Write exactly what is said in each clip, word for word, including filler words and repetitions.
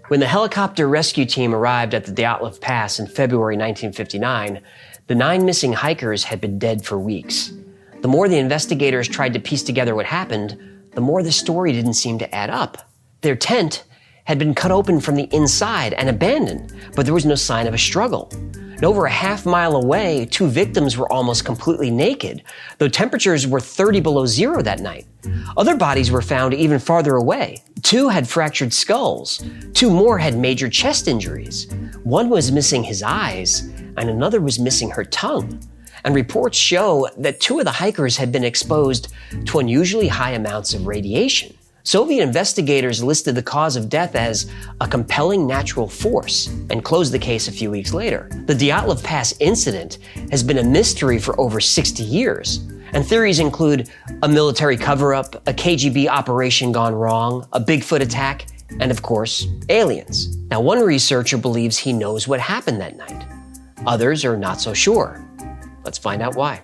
When the helicopter rescue team arrived at the Dyatlov Pass in February nineteen fifty-nine, the nine missing hikers had been dead for weeks. The more the investigators tried to piece together what happened, the more the story didn't seem to add up. Their tent had been cut open from the inside and abandoned, but there was no sign of a struggle. And over a half mile away, two victims were almost completely naked, though temperatures were thirty below zero that night. Other bodies were found even farther away. Two had fractured skulls. Two more had major chest injuries. One was missing his eyes, and another was missing her tongue. And reports show that two of the hikers had been exposed to unusually high amounts of radiation. Soviet investigators listed the cause of death as a compelling natural force and closed the case a few weeks later. The Dyatlov Pass incident has been a mystery for over sixty years, and theories include a military cover-up, a K G B operation gone wrong, a Bigfoot attack, and of course, aliens. Now, one researcher believes he knows what happened that night. Others are not so sure. Let's find out why.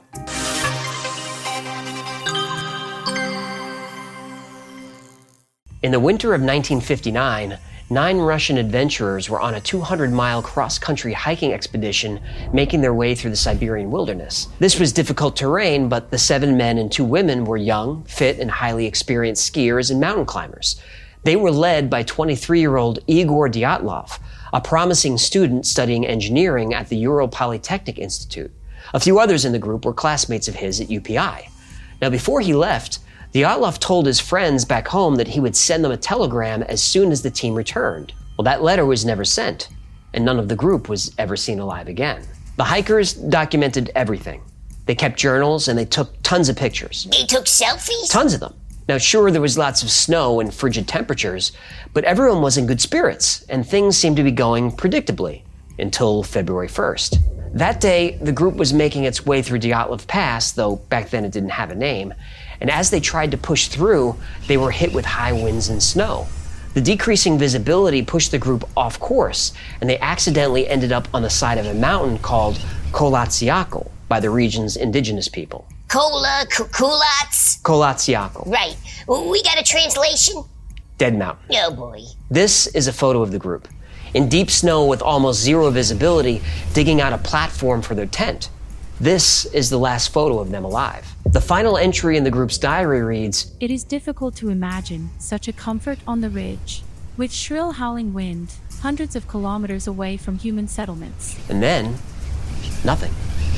In the winter of nineteen fifty-nine, nine Russian adventurers were on a two hundred mile cross-country hiking expedition making their way through the Siberian wilderness. This was difficult terrain, but the seven men and two women were young, fit, and highly experienced skiers and mountain climbers. They were led by twenty-three-year-old Igor Dyatlov, a promising student studying engineering at the Ural Polytechnic Institute. A few others in the group were classmates of his at U P I. Now, before he left, Dyatlov told his friends back home that he would send them a telegram as soon as the team returned. Well, that letter was never sent, and none of the group was ever seen alive again. The hikers documented everything. They kept journals and they took tons of pictures. They took selfies? Tons of them. Now, sure, there was lots of snow and frigid temperatures, but everyone was in good spirits, and things seemed to be going predictably until February first. That day, the group was making its way through Dyatlov Pass, though back then it didn't have a name, and as they tried to push through, they were hit with high winds and snow. The decreasing visibility pushed the group off course, and they accidentally ended up on the side of a mountain called Kolatsiakl by the region's indigenous people. Kola, Kulats? Kolatsiakl. Right. We got a translation? Dead Mountain. Oh, boy. This is a photo of the group, in deep snow with almost zero visibility, digging out a platform for their tent. This is the last photo of them alive. The final entry in the group's diary reads, "It is difficult to imagine such a comfort on the ridge, with shrill howling wind, hundreds of kilometers away from human settlements." And then, nothing.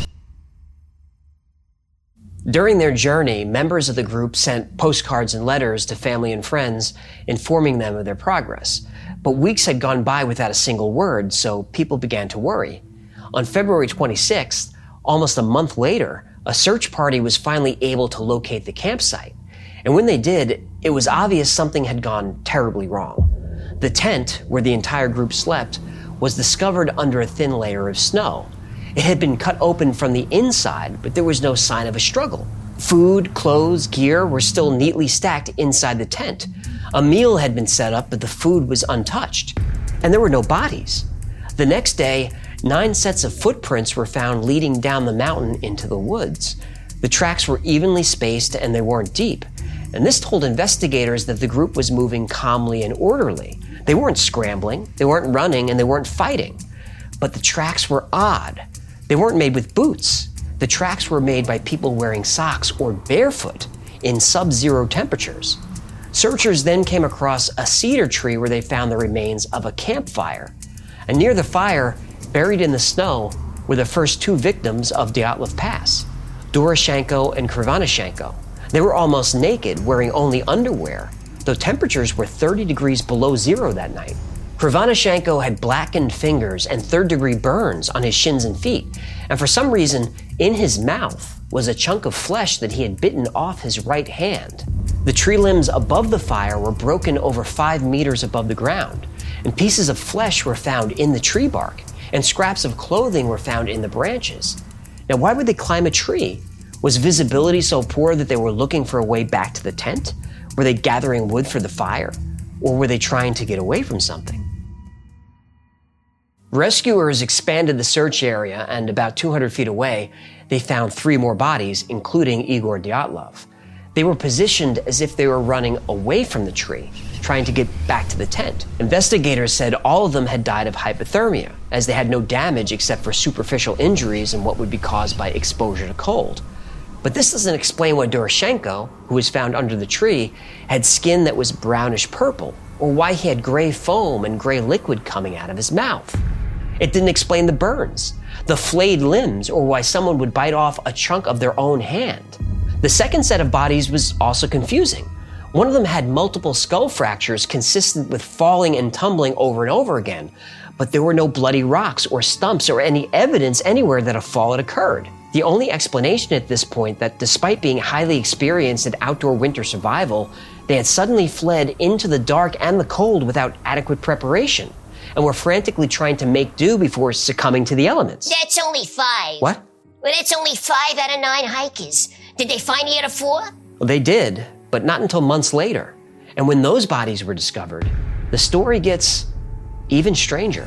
During their journey, members of the group sent postcards and letters to family and friends, informing them of their progress. But weeks had gone by without a single word, so people began to worry. On February twenty-sixth, almost a month later, a search party was finally able to locate the campsite. And when they did, it was obvious something had gone terribly wrong. The tent, where the entire group slept, was discovered under a thin layer of snow. It had been cut open from the inside, but there was no sign of a struggle. Food, clothes, gear were still neatly stacked inside the tent. A meal had been set up, but the food was untouched. And there were no bodies. The next day, nine sets of footprints were found leading down the mountain into the woods. The tracks were evenly spaced and they weren't deep. And this told investigators that the group was moving calmly and orderly. They weren't scrambling, they weren't running, and they weren't fighting. But the tracks were odd. They weren't made with boots. The tracks were made by people wearing socks or barefoot in sub-zero temperatures. Searchers then came across a cedar tree where they found the remains of a campfire. And near the fire, buried in the snow, were the first two victims of Dyatlov Pass, Doroshenko and Krivonishenko. They were almost naked, wearing only underwear, though temperatures were thirty degrees below zero that night. Krivonishenko had blackened fingers and third-degree burns on his shins and feet, and for some reason, in his mouth was a chunk of flesh that he had bitten off his right hand. The tree limbs above the fire were broken over five meters above the ground, and pieces of flesh were found in the tree bark, and scraps of clothing were found in the branches. Now, why would they climb a tree? Was visibility so poor that they were looking for a way back to the tent? Were they gathering wood for the fire? Or were they trying to get away from something? Rescuers expanded the search area, and about two hundred feet away, they found three more bodies, including Igor Dyatlov. They were positioned as if they were running away from the tree, trying to get back to the tent. Investigators said all of them had died of hypothermia, as they had no damage except for superficial injuries and what would be caused by exposure to cold. But this doesn't explain why Doroshenko, who was found under the tree, had skin that was brownish purple, or why he had gray foam and gray liquid coming out of his mouth. It didn't explain the burns, the flayed limbs, or why someone would bite off a chunk of their own hand. The second set of bodies was also confusing. One of them had multiple skull fractures consistent with falling and tumbling over and over again, but there were no bloody rocks or stumps or any evidence anywhere that a fall had occurred. The only explanation at this point that despite being highly experienced at outdoor winter survival, they had suddenly fled into the dark and the cold without adequate preparation, and were frantically trying to make do before succumbing to the elements. That's only five. What? Well, that's only five out of nine hikers. Did they find the other four? Well, they did, but not until months later. And when those bodies were discovered, the story gets even stranger.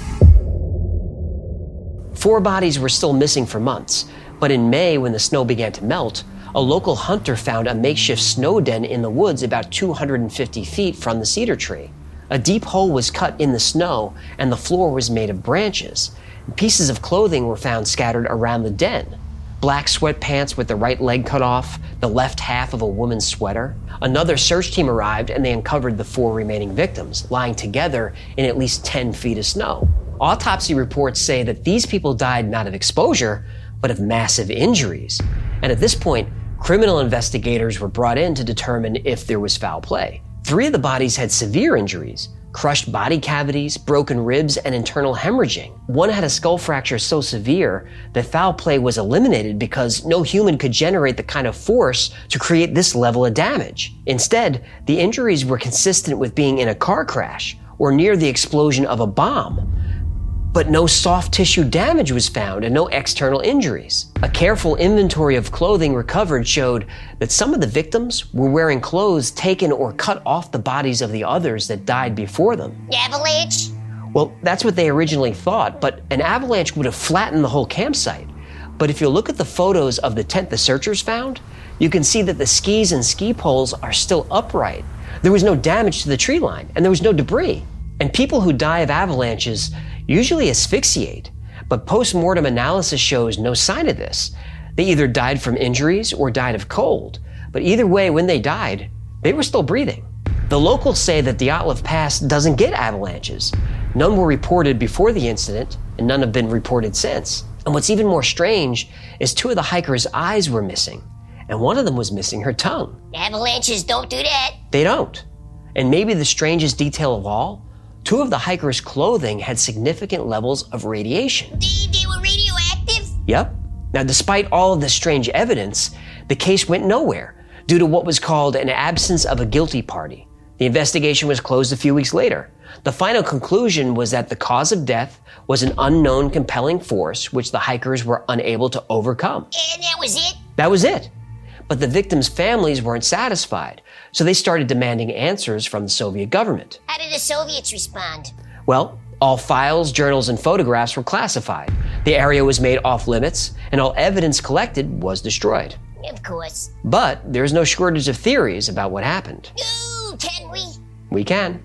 Four bodies were still missing for months, but in May, when the snow began to melt, a local hunter found a makeshift snow den in the woods about two hundred fifty feet from the cedar tree. A deep hole was cut in the snow, and the floor was made of branches. Pieces of clothing were found scattered around the den. Black sweatpants with the right leg cut off, the left half of a woman's sweater. Another search team arrived, and they uncovered the four remaining victims, lying together in at least ten feet of snow. Autopsy reports say that these people died not of exposure, but of massive injuries. And at this point, criminal investigators were brought in to determine if there was foul play. Three of the bodies had severe injuries: crushed body cavities, broken ribs, and internal hemorrhaging. One had a skull fracture so severe that foul play was eliminated because no human could generate the kind of force to create this level of damage. Instead, the injuries were consistent with being in a car crash or near the explosion of a bomb. But no soft tissue damage was found and no external injuries. A careful inventory of clothing recovered showed that some of the victims were wearing clothes taken or cut off the bodies of the others that died before them. Avalanche? Well, that's what they originally thought, but an avalanche would have flattened the whole campsite. But if you look at the photos of the tent the searchers found, you can see that the skis and ski poles are still upright. There was no damage to the tree line, and there was no debris. And people who die of avalanches usually asphyxiate, but post-mortem analysis shows no sign of this. They either died from injuries or died of cold, but either way, when they died, they were still breathing. The locals say that Dyatlov Pass doesn't get avalanches. None were reported before the incident, and none have been reported since. And what's even more strange is two of the hikers' eyes were missing, and one of them was missing her tongue. Avalanches don't do that. They don't. And maybe the strangest detail of all, two of the hikers' clothing had significant levels of radiation. They, they were radioactive? Yep. Now, despite all of this strange evidence, the case went nowhere due to what was called an absence of a guilty party. The investigation was closed a few weeks later. The final conclusion was that the cause of death was an unknown compelling force which the hikers were unable to overcome. And that was it? That was it. But the victims' families weren't satisfied, so they started demanding answers from the Soviet government. How did the Soviets respond? Well, all files, journals, and photographs were classified. The area was made off limits, and all evidence collected was destroyed. Of course. But there's no shortage of theories about what happened. Ooh, can we? We can.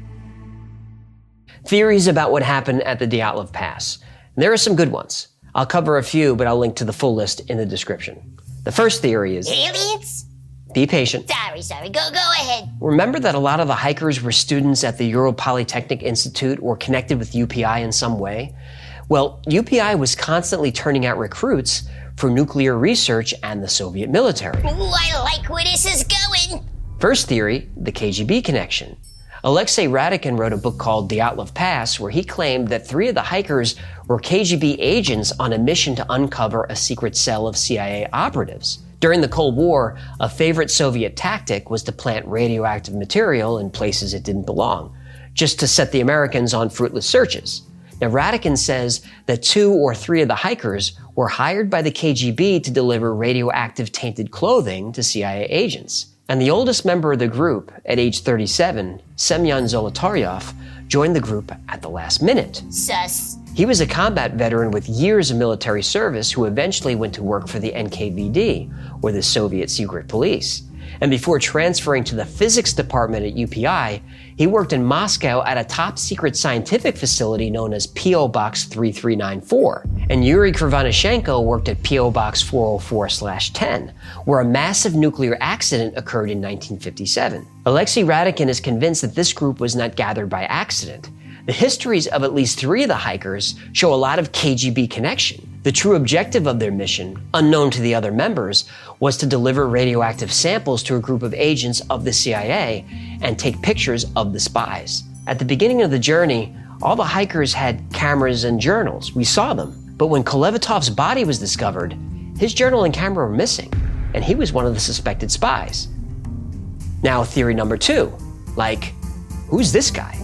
Theories about what happened at the Dyatlov Pass. There are some good ones. I'll cover a few, but I'll link to the full list in the description. The first theory is... Aliens? Be patient. Sorry, sorry. Go, go ahead. Remember that a lot of the hikers were students at the Ural Polytechnic Institute or connected with U P I in some way? Well, U P I was constantly turning out recruits for nuclear research and the Soviet military. Ooh, I like where this is going. First theory, the K G B connection. Alexei Radikin wrote a book called Dyatlov Pass, where he claimed that three of the hikers were K G B agents on a mission to uncover a secret cell of C I A operatives. During the Cold War, a favorite Soviet tactic was to plant radioactive material in places it didn't belong, just to set the Americans on fruitless searches. Now, Radikin says that two or three of the hikers were hired by the K G B to deliver radioactive tainted clothing to C I A agents. And the oldest member of the group, at age thirty-seven, Semyon Zolotaryov, joined the group at the last minute. Sus. He was a combat veteran with years of military service who eventually went to work for the N K V D, or the Soviet secret police. And before transferring to the physics department at U P I, he worked in Moscow at a top-secret scientific facility known as P O Box three three nine four. And Yuri Krivonischenko worked at P O Box four oh four slash ten, where a massive nuclear accident occurred in nineteen fifty-seven. Alexei Radikin is convinced that this group was not gathered by accident. The histories of at least three of the hikers show a lot of K G B connection. The true objective of their mission, unknown to the other members, was to deliver radioactive samples to a group of agents of the C I A and take pictures of the spies. At the beginning of the journey, all the hikers had cameras and journals. We saw them. But when Kolevatov's body was discovered, his journal and camera were missing, and he was one of the suspected spies. Now, theory number two. Like, who's this guy?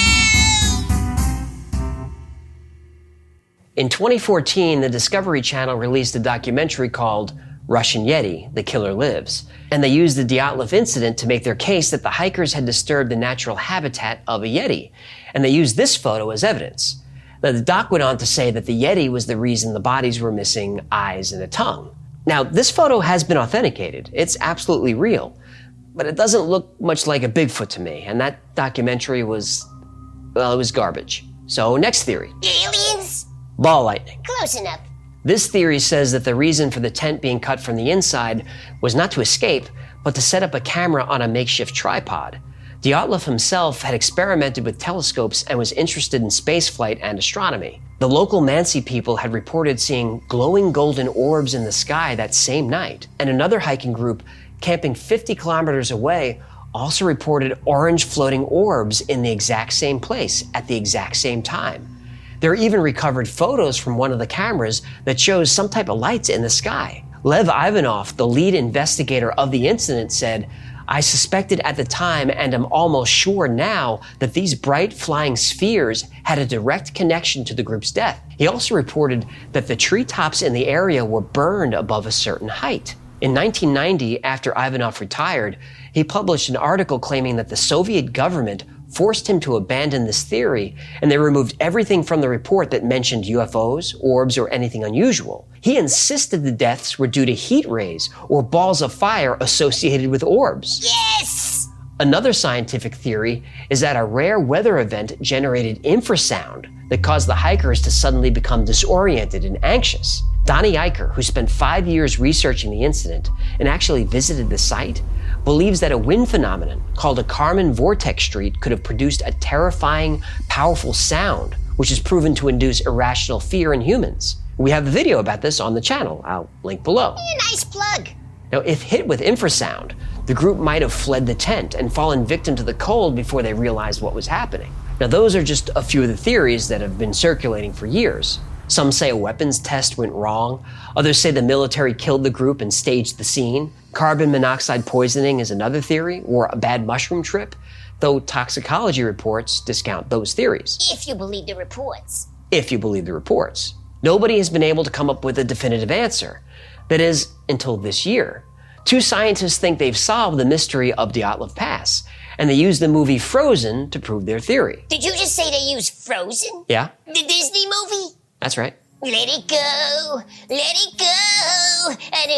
In twenty fourteen, the Discovery Channel released a documentary called Russian Yeti, The Killer Lives, and they used the Dyatlov incident to make their case that the hikers had disturbed the natural habitat of a Yeti, and they used this photo as evidence. Now, the doc went on to say that the Yeti was the reason the bodies were missing eyes and a tongue. Now, this photo has been authenticated. It's absolutely real, but it doesn't look much like a Bigfoot to me, and that documentary was, well, it was garbage. So, next theory. Aliens? Ball lightning. Close enough. This theory says that the reason for the tent being cut from the inside was not to escape, but to set up a camera on a makeshift tripod. Dyatlov himself had experimented with telescopes and was interested in spaceflight and astronomy. The local Mansi people had reported seeing glowing golden orbs in the sky that same night, and another hiking group, camping fifty kilometers away, also reported orange floating orbs in the exact same place at the exact same time. There are even recovered photos from one of the cameras that shows some type of lights in the sky. Lev Ivanov, the lead investigator of the incident, said, "I suspected at the time and am almost sure now that these bright flying spheres had a direct connection to the group's death." He also reported that the treetops in the area were burned above a certain height. In nineteen ninety, after Ivanov retired, he published an article claiming that the Soviet government forced him to abandon this theory, and they removed everything from the report that mentioned U F Os, orbs, or anything unusual. He insisted the deaths were due to heat rays or balls of fire associated with orbs. Yes! Another scientific theory is that a rare weather event generated infrasound that caused the hikers to suddenly become disoriented and anxious. Donnie Eicher, who spent five years researching the incident and actually visited the site, believes that a wind phenomenon called a Kármán vortex street could have produced a terrifying, powerful sound, which is proven to induce irrational fear in humans. We have a video about this on the channel. I'll link below. Yeah, nice plug. Now, if hit with infrasound, the group might have fled the tent and fallen victim to the cold before they realized what was happening. Now, those are just a few of the theories that have been circulating for years. Some say a weapons test went wrong. Others say the military killed the group and staged the scene. Carbon monoxide poisoning is another theory, or a bad mushroom trip, though toxicology reports discount those theories. If you believe the reports. If you believe the reports. Nobody has been able to come up with a definitive answer. That is, until this year. Two scientists think they've solved the mystery of Dyatlov Pass, and they use the movie Frozen to prove their theory. Did you just say they use Frozen? Yeah, The Disney movie? that's right. Let it go, let it go.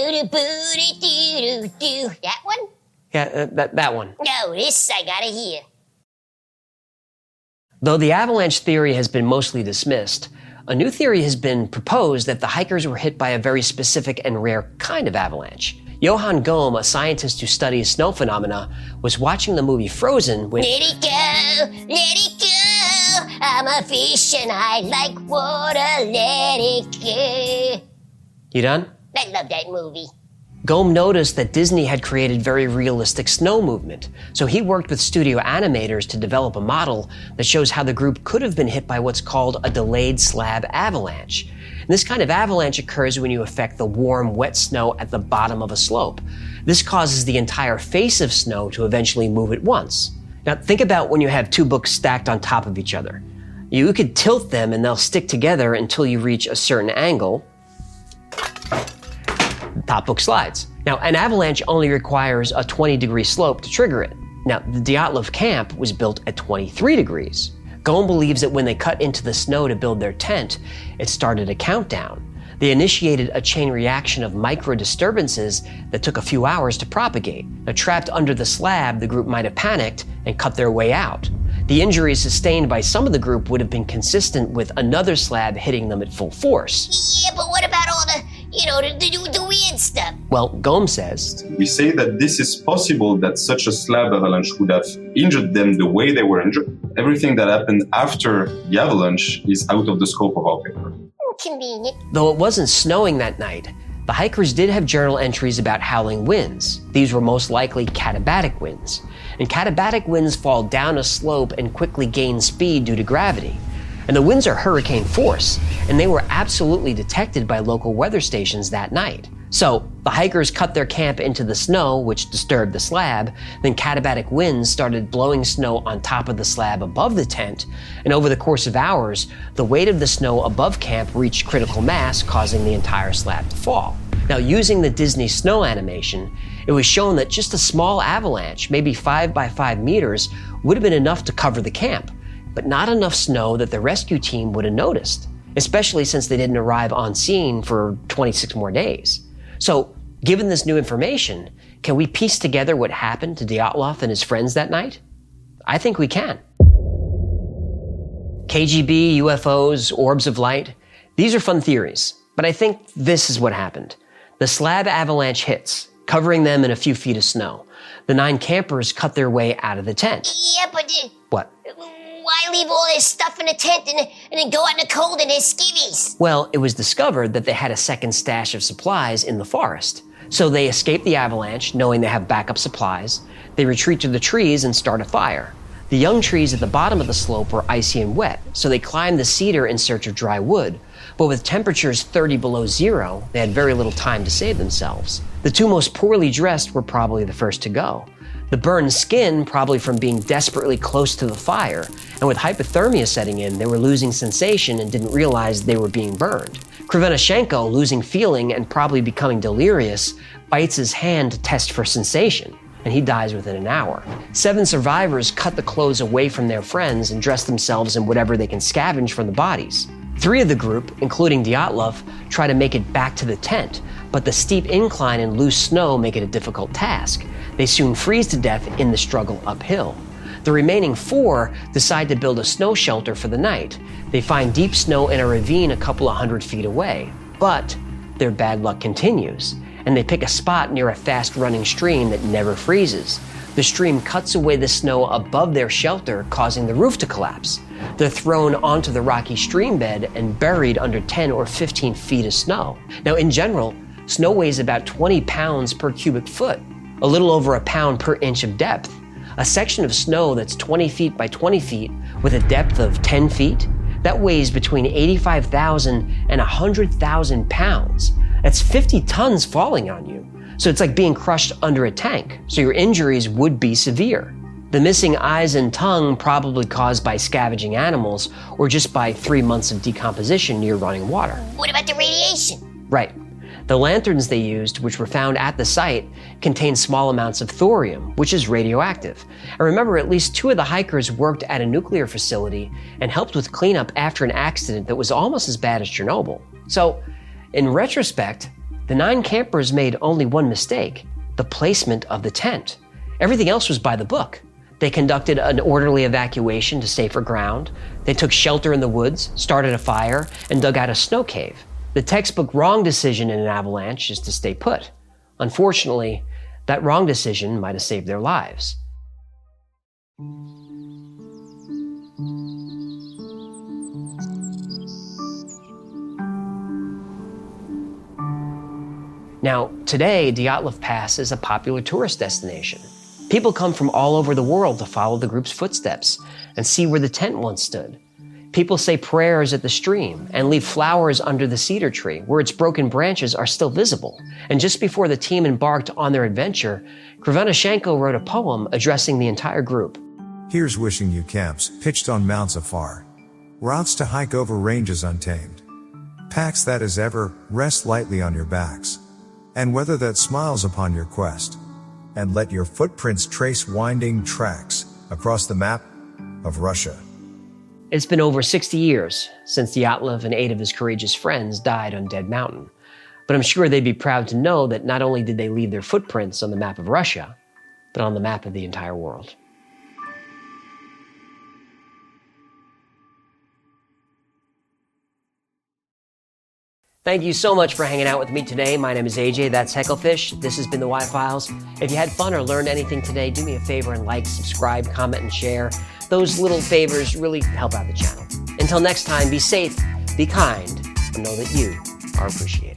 A-do-do-boo-do-do-do. That one? Yeah, uh, that, that one. No, this I gotta hear. Though the avalanche theory has been mostly dismissed, a new theory has been proposed that the hikers were hit by a very specific and rare kind of avalanche. Johan Gohm, a scientist who studies snow phenomena, was watching the movie Frozen when... Let it go, let it go. I'm a fish and I like water. Let it go. You done? I love that movie. Gohm noticed that Disney had created very realistic snow movement, so he worked with studio animators to develop a model that shows how the group could have been hit by what's called a delayed slab avalanche. And this kind of avalanche occurs when you affect the warm, wet snow at the bottom of a slope. This causes the entire face of snow to eventually move at once. Now, think about when you have two books stacked on top of each other. You could tilt them and they'll stick together until you reach a certain angle. The top book slides. Now, an avalanche only requires a twenty degree slope to trigger it. Now, the Dyatlov camp was built at twenty-three degrees. Gohm believes that when they cut into the snow to build their tent, it started a countdown. They initiated a chain reaction of micro-disturbances that took a few hours to propagate. Now, trapped under the slab, the group might have panicked and cut their way out. The injuries sustained by some of the group would have been consistent with another slab hitting them at full force. Yeah, but what about all the, you know, the, the, the weird stuff? Well, Gomes says, we say that this is possible that such a slab avalanche would have injured them the way they were injured. Everything that happened after the avalanche is out of the scope of our paper. Convenient. Though it wasn't snowing that night, the hikers did have journal entries about howling winds. These were most likely katabatic winds. And katabatic winds fall down a slope and quickly gain speed due to gravity. And the winds are hurricane force, and they were absolutely detected by local weather stations that night. So the hikers cut their camp into the snow, which disturbed the slab. Then katabatic winds started blowing snow on top of the slab above the tent. And over the course of hours, the weight of the snow above camp reached critical mass, causing the entire slab to fall. Now, using the Disney snow animation, it was shown that just a small avalanche, maybe five by five meters, would have been enough to cover the camp, but not enough snow that the rescue team would have noticed, especially since they didn't arrive on scene for twenty-six more days. So, given this new information, can we piece together what happened to Dyatlov and his friends that night? I think we can. K G B, U F Os, orbs of light, these are fun theories, but I think this is what happened. The slab avalanche hits, covering them in a few feet of snow. The nine campers cut their way out of the tent. Yeah, but... Uh, what? Why leave all this stuff in the tent and, and then go out in the cold in their skivvies? Well, it was discovered that they had a second stash of supplies in the forest. So they escape the avalanche, knowing they have backup supplies. They retreat to the trees and start a fire. The young trees at the bottom of the slope were icy and wet, so they climbed the cedar in search of dry wood. But with temperatures thirty below zero, they had very little time to save themselves. The two most poorly dressed were probably the first to go. The burned skin, probably from being desperately close to the fire, and with hypothermia setting in, they were losing sensation and didn't realize they were being burned. Krivonishenko, losing feeling and probably becoming delirious, bites his hand to test for sensation, and he dies within an hour. Seven survivors cut the clothes away from their friends and dress themselves in whatever they can scavenge from the bodies. Three of the group, including Dyatlov, try to make it back to the tent, but the steep incline and loose snow make it a difficult task. They soon freeze to death in the struggle uphill. The remaining four decide to build a snow shelter for the night. They find deep snow in a ravine a couple of hundred feet away. But their bad luck continues, and they pick a spot near a fast-running stream that never freezes. The stream cuts away the snow above their shelter, causing the roof to collapse. They're thrown onto the rocky stream bed and buried under ten or fifteen feet of snow. Now, in general, snow weighs about twenty pounds per cubic foot, a little over a pound per inch of depth. A section of snow that's twenty feet by twenty feet with a depth of ten feet, that weighs between eighty-five thousand and one hundred thousand pounds. That's fifty tons falling on you. So it's like being crushed under a tank, so your injuries would be severe. The missing eyes and tongue probably caused by scavenging animals or just by three months of decomposition near running water. What about the radiation? Right. The lanterns they used, which were found at the site, contained small amounts of thorium, which is radioactive. And remember, at least two of the hikers worked at a nuclear facility and helped with cleanup after an accident that was almost as bad as Chernobyl. So, in retrospect, the nine campers made only one mistake: the placement of the tent. Everything else was by the book. They conducted an orderly evacuation to safer ground. They took shelter in the woods, started a fire, and dug out a snow cave. The textbook wrong decision in an avalanche is to stay put. Unfortunately, that wrong decision might have saved their lives. Now, today, Dyatlov Pass is a popular tourist destination. People come from all over the world to follow the group's footsteps and see where the tent once stood. People say prayers at the stream and leave flowers under the cedar tree where its broken branches are still visible. And just before the team embarked on their adventure, Krivonishenko wrote a poem addressing the entire group. Here's wishing you camps pitched on mounts afar, routes to hike over ranges untamed, packs that as ever rest lightly on your backs, and weather that smiles upon your quest, and let your footprints trace winding tracks across the map of Russia. It's been over sixty years since Dyatlov and eight of his courageous friends died on Dead Mountain, but I'm sure they'd be proud to know that not only did they leave their footprints on the map of Russia, but on the map of the entire world. Thank you so much for hanging out with me today. My name is A J, that's Hecklefish. This has been the Y-Files. If you had fun or learned anything today, do me a favor and like, subscribe, comment, and share. Those little favors really help out the channel. Until next time, be safe, be kind, and know that you are appreciated.